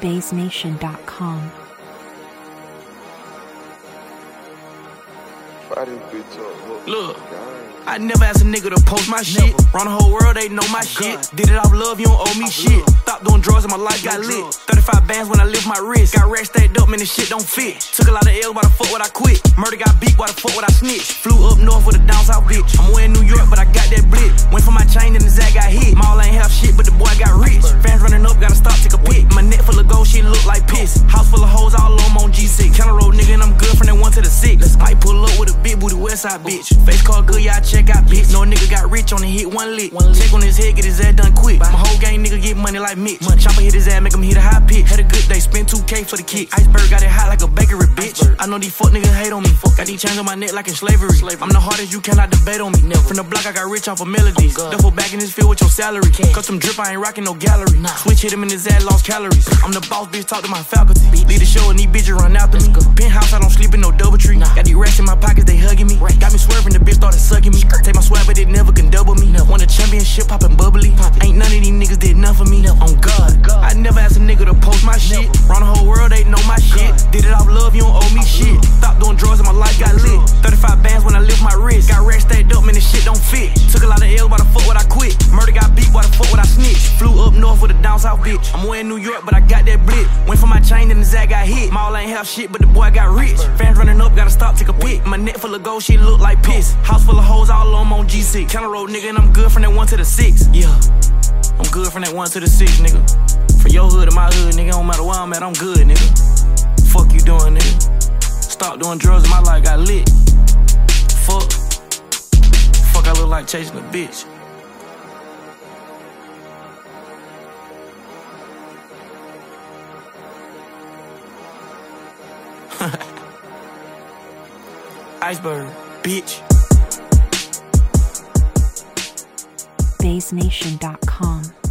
BaseNation.com. Look, I never asked a nigga to post my shit. Run the whole world, they know my shit. Did it off love, you don't owe me shit. Stop doing drugs and my life got lit. 35 bands when I lift my wrist. Got racks stacked up, man, this shit don't fit. Took a lot of L's, why the fuck would I quit? Murder got beat, why the fuck would I snitch? Flew up north with a down south bitch. I'm way in New York, but I got that blitz. Went for my chain, and the Zag got hit. Maul ain't have shit, but the boy got rich. Fans running up, gotta stop, take a pic. My neck full of gold, shit look like piss. House full of hoes, all on G6. Counter road nigga, and I'm good from that 1 to the 6. I pull up with a big booty Westside bitch. Face card good, yeah, I check out bitch. No nigga got rich on the hit, one lick. Check on his head, get his ass done quick. My whole gang nigga get money like Mitch. Chopper hit his ass, make him hit a high pitch. Had a good day, spent 2K for the kick. Iceberg got it hot like a bakery, bitch. I know these fuck niggas hate on me. Got these chains on my neck like in slavery. I'm the hardest, you cannot debate on me. From the block, I got rich off of melodies. Duffel back in this field with your salary. Custom drip, I ain't rocking no gallery. Switch hit him in his ass, lost calories. I'm the boss, bitch, talk to my faculty. Lead the show and these bitches run after me. Penthouse, I don't sleep in no Doubletree. Got these racks in my pockets, they hugging me. Got me swerving, the bitch started sucking me. Take my swag, but it never can double me. Won a championship, poppin' bubbly. Ain't none of these niggas did none for me. On God, I never asked a nigga to post my shit. Run the whole world, they know my shit. Did it off love, you don't owe me shit. Stop doing drugs and my life got lit. 35 bands when I lift my wrist. Got racks stacked up, man, this shit don't fit. Took a lot of L's, why the fuck would I quit? Murder got beat, why the fuck would I snitch? Flew up north with a down south bitch. I'm way in New York, but I got that blitz. Went for my chain, and the Zag got hit. Maul ain't have shit, but the boy got rich. Fans running up, gotta stop, take a pic. My neck full of gold, shit look like piss. House full of hoes, all on G6. Counter road nigga, and I'm good from that 1 to the 6. Yeah, I'm good from that 1 to the 6, nigga. From your hood to my hood, nigga, don't matter where I'm at, I'm good, nigga. Fuck you doing, nigga. Stop doing drugs and my life got lit. Fuck, I look like chasing a bitch. Iceberg, bitch. BaseNation.com.